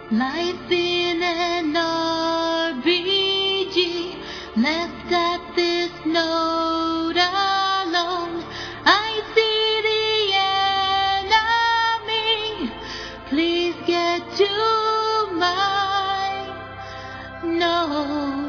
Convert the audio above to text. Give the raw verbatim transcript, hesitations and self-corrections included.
Life in an R B G, left at this note alone. I see the enemy, please get to my note.